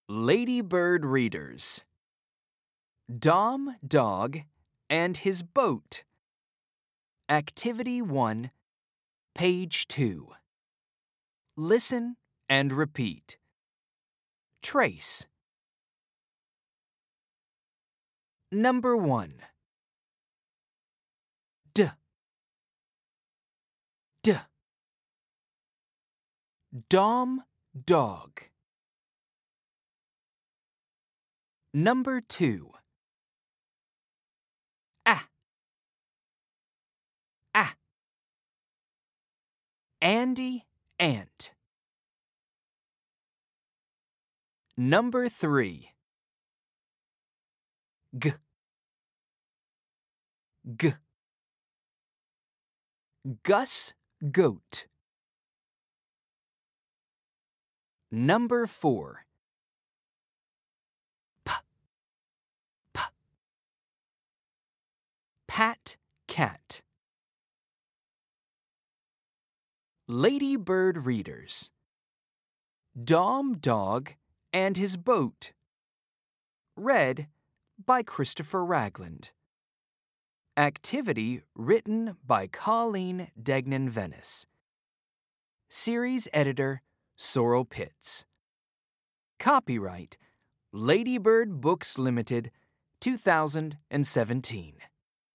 Ladybird Readers. Dom Dog and His Boat. Activity 1, page 2. Listen and repeat. Trace. Number 1. D. Dom Dog. Number 2. Andy Ant. Number 3. G. Gus Goat. Number 4. Pat Cat. Ladybird Readers. Dom Dog and His Boat. Read by Christopher Ragland. Activity written by Colleen Degnan-Venice. Series editor Sorrel Pitts. Copyright Ladybird Books Limited, 2017.